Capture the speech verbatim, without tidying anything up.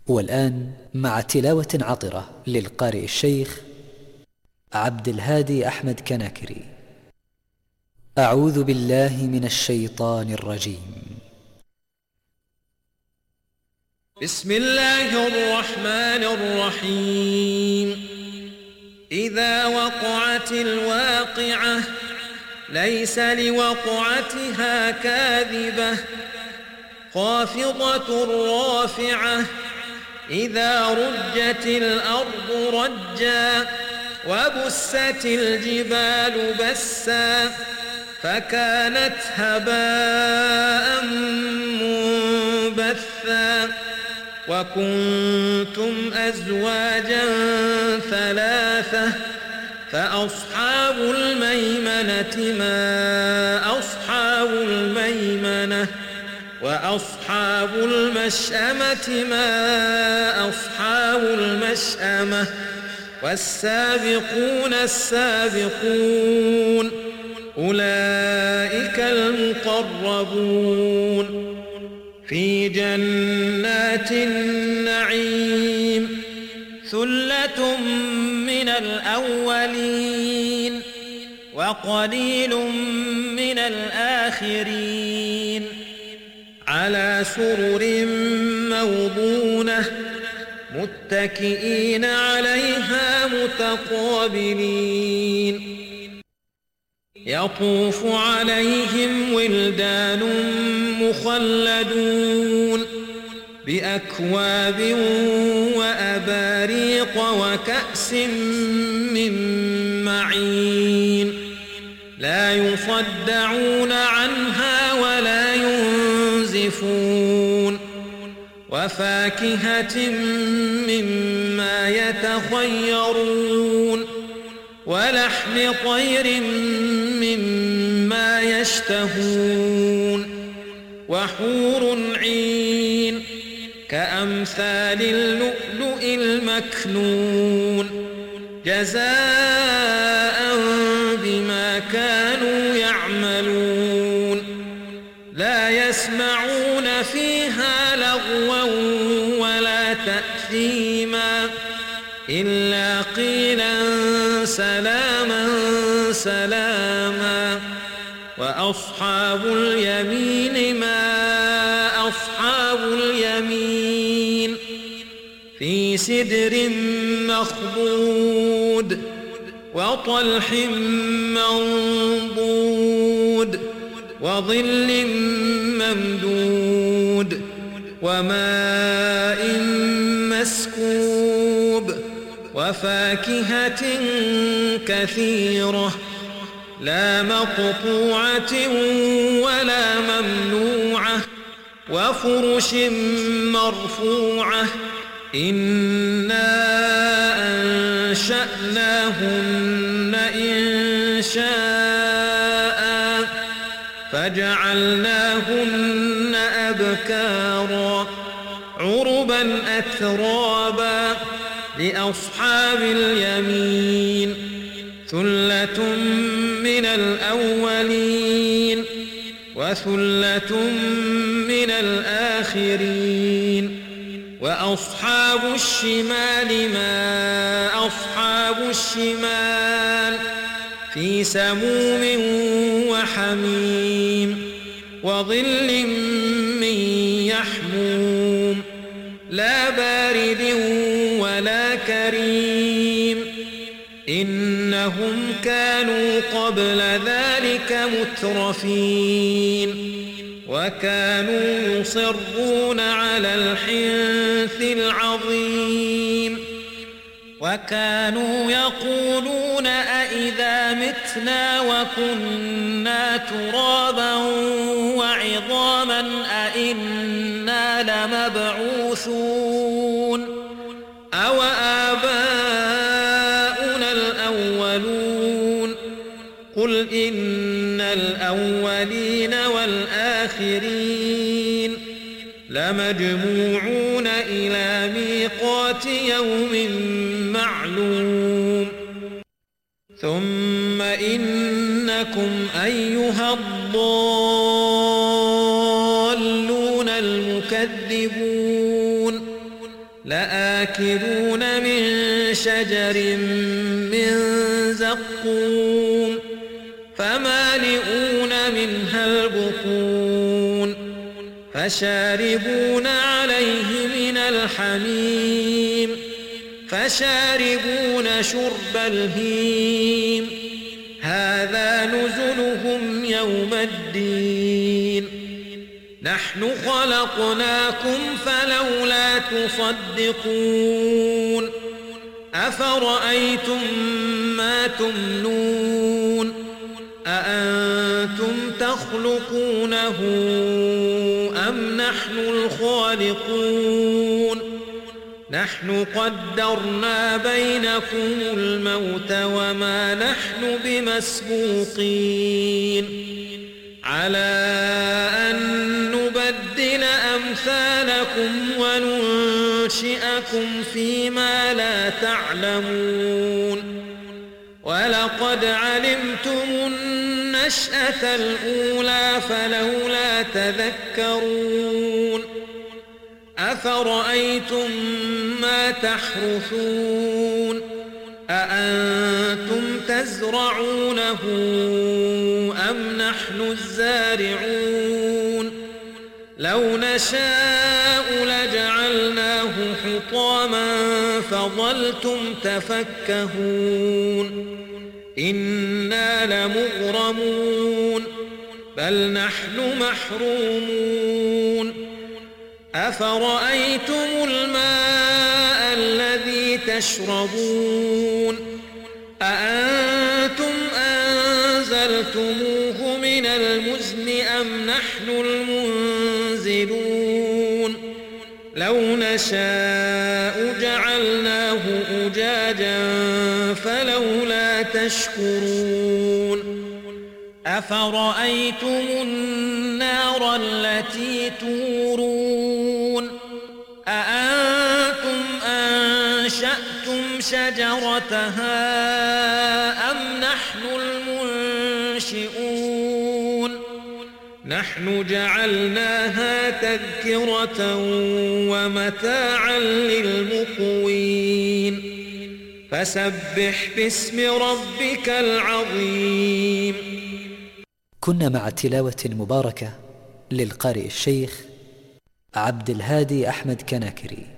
والآن مع تلاوة عطرة للقارئ الشيخ عبد الهادي أحمد كناكري. أعوذ بالله من الشيطان الرجيم. بسم الله الرحمن الرحيم. إذا وقعت الواقعة ليس لوقعتها كاذبة خافضة رافعة إذا رجت الأرض رجا وبست الجبال بسا فكانت هباء منبثا وكنتم أزواجا ثلاثة فأصحاب الميمنة ما أصحاب الميمنة وأصحاب المشأمة ما أصحاب المشأمة والسابقون السابقون أولئك المقربون في جنات النعيم ثلة من الأولين وقليل من الآخرين على سرر موضونة متكئين عليها متقابلين يطوف عليهم ولدان مخلدون بأكواب وأباريق وكأس من معين لا يصدعون عنها ولا ينزفون وفاكهة مما يتخيرون ولحم طير مما يشتهون وحور عين كأمثال اللؤلؤ المكنون جزاء بما كانوا يعملون لا يسمعون فيها لغوا ولا تأثيما إلا قيلا سلاما سلاما وأصحاب اليمين ما أصحاب اليمين في سدر مخضود وطلح منضود وظل ممدود وماء مسكوب وفاكهة كثيرة لا مقطوعة ولا ممنوعة وفرش مرفوعة إنا أنشأناهن إنشاء فجعلناهن أبكارا عربا أترابا لأصحاب اليمين ثلة من الأولين وثلة من الآخرين وأصحاب الشمال ما أصحاب الشمال في سموم وحميم وظل من يحموم لا بارد ولا كريم إنهم كانوا قبل ذلك مترفين وكانوا يصرون على الحنث العظيم وكانوا يقولون أئذا متنا وكنا ترابا وعظاما أئنا لمبعوثون أو آباؤنا الأولون قل إن الأولين والآخرين لمجموعون إلى ميقات يوم معلوم ثم إنكم أيها الضالون المكذبون لآكلون من شجر من زقوم فمالئون منها البطون فشاربون عليه من الحميم فشاربون شرب الهيم هذا نزلهم يوم الدين نحن خلقناكم فلولا تصدقون أفرأيتم ما تمنون أأنتم تخلقونه أم نحن الخالقون نحن قدرنا بينكم الموت وما نحن بمسبوقين على أن نبدل أمثالكم وننشئكم فيما لا تعلمون ولقد علمتم النشأة الأولى فلولا تذكرون أفرأيتم ما تحرثون أأنتم تزرعونه أم نحن الزارعون لو نشاء لجعلناه حطاما فظلتم تفكهون إنا لمغرمون بل نحن محرومون أفرأيتم الماء الذي تشربون أأنتم أنزلتموه من المزن أم نحن المنزلون لو نشاء جعلناه أجاجا فلولا تشكرون أفرأيتم النار التي تورون أأنتم أنشأتم شجرتها أم نحن المنشئون نحن جعلناها تذكرة ومتاعا للمقوين فسبح باسم ربك العظيم. كنا مع تلاوة مباركة للقارئ الشيخ عبد الهادي أحمد كناكري.